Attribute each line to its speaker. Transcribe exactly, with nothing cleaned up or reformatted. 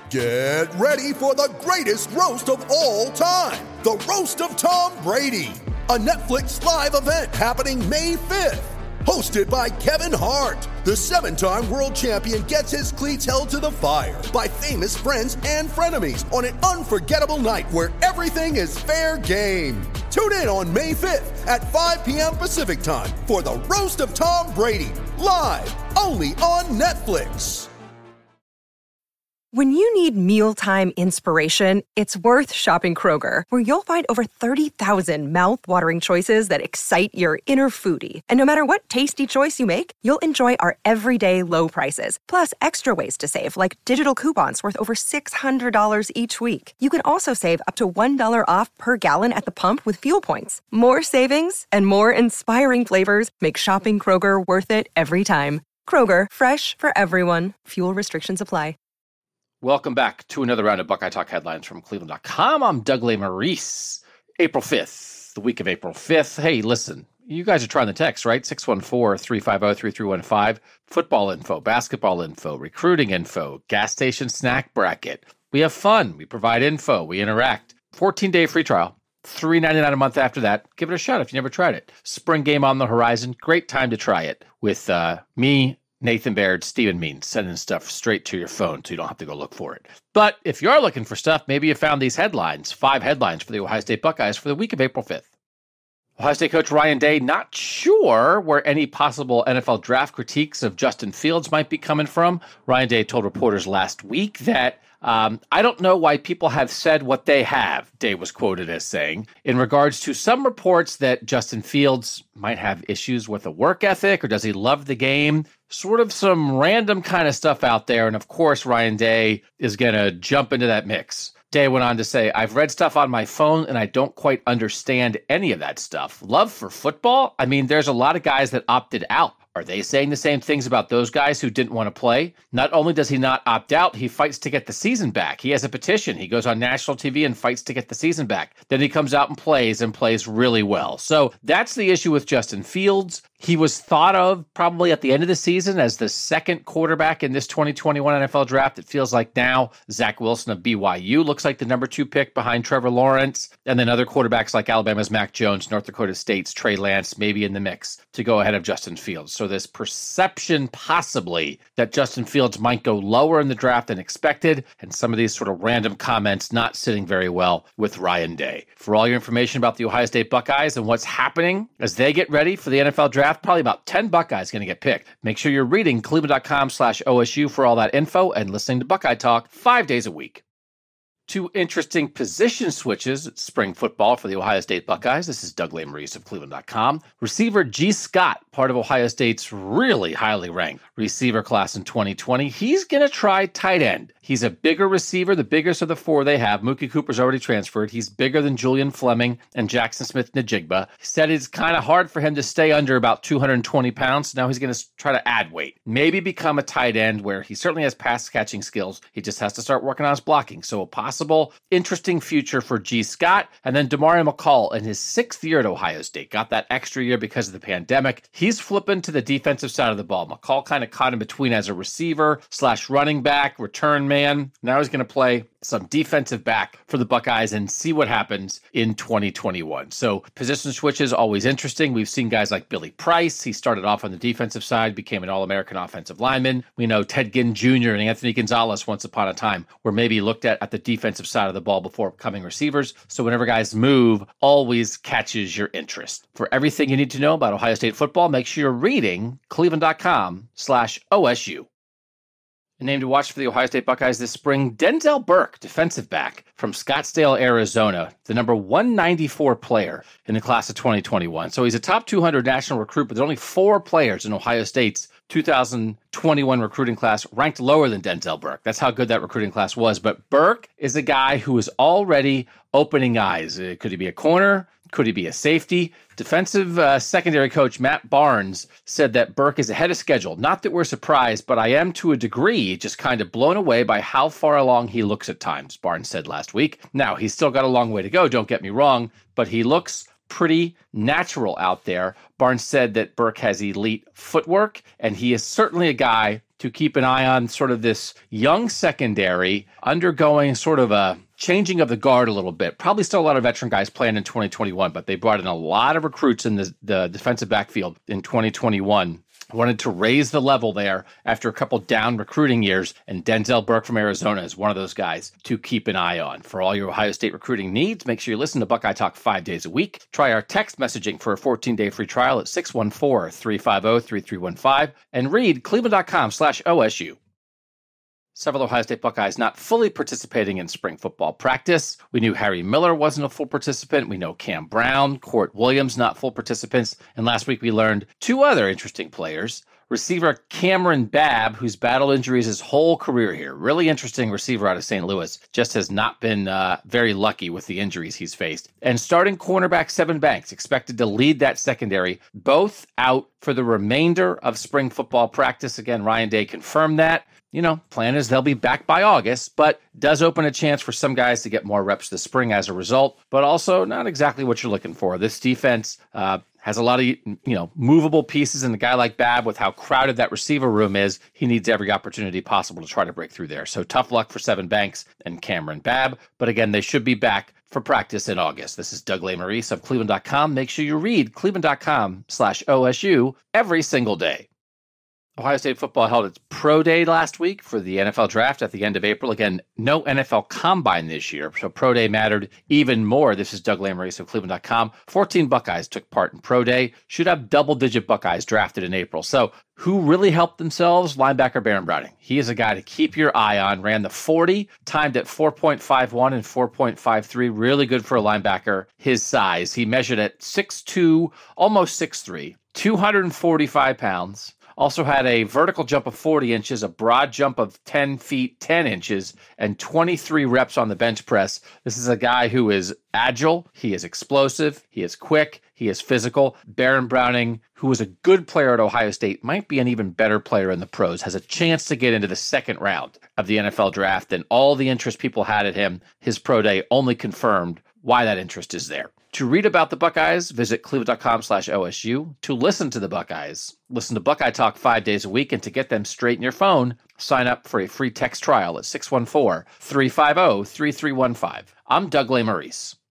Speaker 1: Get ready for the greatest roast of all time, the Roast of Tom Brady, a Netflix live event happening May fifth. Hosted by Kevin Hart, the seven-time world champion gets his cleats held to the fire by famous friends and frenemies on an unforgettable night where everything is fair game. Tune in on May fifth at five p.m. Pacific time for the Roast of Tom Brady, live only on Netflix.
Speaker 2: When you need mealtime inspiration, it's worth shopping Kroger, where you'll find over thirty thousand mouth-watering choices that excite your inner foodie. And no matter what tasty choice you make, you'll enjoy our everyday low prices, plus extra ways to save, like digital coupons worth over six hundred dollars each week. You can also save up to one dollar off per gallon at the pump with fuel points. More savings and more inspiring flavors make shopping Kroger worth it every time. Kroger, fresh for everyone. Fuel restrictions apply.
Speaker 3: Welcome back to another round of Buckeye Talk headlines from Cleveland dot com. I'm Doug Lesmerises. April fifth, the week of April fifth. Hey, listen, you guys are trying the text, right? six one four, three five zero, three three one five. Football info, basketball info, recruiting info, gas station snack bracket. We have fun. We provide info. We interact. fourteen-day free trial. three ninety-nine a month after that. Give it a shot if you never tried it. Spring game on the horizon. Great time to try it with uh, me, Nathan Baird, Stephen Means, sending stuff straight to your phone so you don't have to go look for it. But if you are looking for stuff, maybe you found these headlines, five headlines for the Ohio State Buckeyes for the week of April fifth. Ohio State coach Ryan Day not sure where any possible N F L draft critiques of Justin Fields might be coming from. Ryan Day told reporters last week that Um, I don't know why people have said what they have, Day was quoted as saying, in regards to some reports that Justin Fields might have issues with a work ethic, or does he love the game? Sort of some random kind of stuff out there. And of course, Ryan Day is going to jump into that mix. Day went on to say, I've read stuff on my phone and I don't quite understand any of that stuff. Love for football? I mean, there's a lot of guys that opted out. Are they saying the same things about those guys who didn't want to play? Not only does he not opt out, he fights to get the season back. He has a petition. He goes on national T V and fights to get the season back. Then he comes out and plays and plays really well. So that's the issue with Justin Fields. He was thought of probably at the end of the season as the second quarterback in this twenty twenty-one N F L draft. It feels like now Zach Wilson of B Y U looks like the number two pick behind Trevor Lawrence. And then other quarterbacks like Alabama's Mac Jones, North Dakota State's Trey Lance, maybe in the mix to go ahead of Justin Fields. So this perception possibly that Justin Fields might go lower in the draft than expected, and some of these sort of random comments not sitting very well with Ryan Day. For all your information about the Ohio State Buckeyes and what's happening as they get ready for the N F L draft, probably about ten Buckeyes going to get picked. Make sure you're reading Cleveland dot com slash O S U for all that info and listening to Buckeye Talk five days a week. Two interesting position switches at spring football for the Ohio State Buckeyes. This is Doug Lesmerises of Cleveland dot com. Receiver Gee Scott, part of Ohio State's really highly ranked receiver class in twenty twenty. He's going to try tight end. He's a bigger receiver, the biggest of the four they have. Mookie Cooper's already transferred. He's bigger than Julian Fleming and Jackson Smith-Njigba. He said it's kind of hard for him to stay under about two hundred twenty pounds. Now he's going to try to add weight. Maybe become a tight end where he certainly has pass-catching skills. He just has to start working on his blocking. So a possible interesting future for Gee Scott. And then Demario McCall in his sixth year at Ohio State. Got that extra year because of the pandemic. He's flipping to the defensive side of the ball. McCall kind of caught in between as a receiver slash running back, return man. Now he's going to play some defensive back for the Buckeyes and see what happens in twenty twenty-one. So position switches, always interesting. We've seen guys like Billy Price. He started off on the defensive side, became an All-American offensive lineman. We know Ted Ginn Junior and Anthony Gonzalez once upon a time were maybe looked at at the defensive side of the ball before becoming receivers. So whenever guys move, always catches your interest. For everything you need to know about Ohio State football, make sure you're reading Cleveland dot com slash O S U. A name to watch for the Ohio State Buckeyes this spring, Denzel Burke, defensive back from Scottsdale, Arizona, the number one ninety-four player in the class of twenty twenty-one. So he's a top two hundred national recruit, but there's only four players in Ohio State's two thousand twenty-one recruiting class ranked lower than Denzel Burke. That's how good that recruiting class was. But Burke is a guy who is already opening eyes. Uh, could he be a corner? Could he be a safety? Defensive uh, secondary coach Matt Barnes said that Burke is ahead of schedule. Not that we're surprised, but I am to a degree just kind of blown away by how far along he looks at times, Barnes said last week. Now, he's still got a long way to go, don't get me wrong, but he looks pretty natural out there. Barnes said that Burke has elite footwork, and he is certainly a guy to keep an eye on, sort of this young secondary undergoing sort of a changing of the guard a little bit. Probably still a lot of veteran guys playing in twenty twenty-one, but they brought in a lot of recruits in the, the defensive backfield in twenty twenty-one. Wanted to raise the level there after a couple down recruiting years, and Denzel Burke from Arizona is one of those guys to keep an eye on. For all your Ohio State recruiting needs, make sure you listen to Buckeye Talk five days a week. Try our text messaging for a fourteen-day free trial at six one four, three five zero, three three one five and read cleveland.com slash OSU. Several Ohio State Buckeyes not fully participating in spring football practice. We knew Harry Miller wasn't a full participant. We know Cam Brown, Court Williams, not full participants. And last week we learned two other interesting players. Receiver Cameron Babb, who's battled injuries his whole career here. Really interesting receiver out of Saint Louis. Just has not been uh, very lucky with the injuries he's faced. And starting cornerback Sevyn Banks, expected to lead that secondary, both out for the remainder of spring football practice. Again, Ryan Day confirmed that. You know, plan is they'll be back by August, but does open a chance for some guys to get more reps this spring as a result, but also not exactly what you're looking for. This defense uh, has a lot of, you know, movable pieces, and a guy like Babb, with how crowded that receiver room is, he needs every opportunity possible to try to break through there. So tough luck for Sevyn Banks and Cameron Babb, but again, they should be back for practice in August. This is Doug Lesmerises of Cleveland dot com. Make sure you read cleveland.com slash OSU every single day. Ohio State football held its pro day last week for the N F L draft at the end of April. Again, no N F L combine this year, so pro day mattered even more. This is Doug Lesmerises of Cleveland dot com. fourteen Buckeyes took part in pro day. Should have double-digit Buckeyes drafted in April. So who really helped themselves? Linebacker Baron Browning. He is a guy to keep your eye on. Ran the forty, timed at four point five one and four point five three. Really good for a linebacker his size. He measured at six two, almost six three, two hundred forty-five pounds. Also had a vertical jump of forty inches, a broad jump of ten feet, ten inches, and twenty-three reps on the bench press. This is a guy who is agile, he is explosive, he is quick, he is physical. Baron Browning, who was a good player at Ohio State, might be an even better player in the pros, has a chance to get into the second round of the N F L draft, and all the interest people had at him, his pro day only confirmed why that interest is there. To read about the Buckeyes, visit cleveland.com slash OSU. To listen to the Buckeyes, listen to Buckeye Talk five days a week, and to get them straight in your phone, sign up for a free text trial at six one four, three five zero, three three one five. I'm Doug Lesmerises.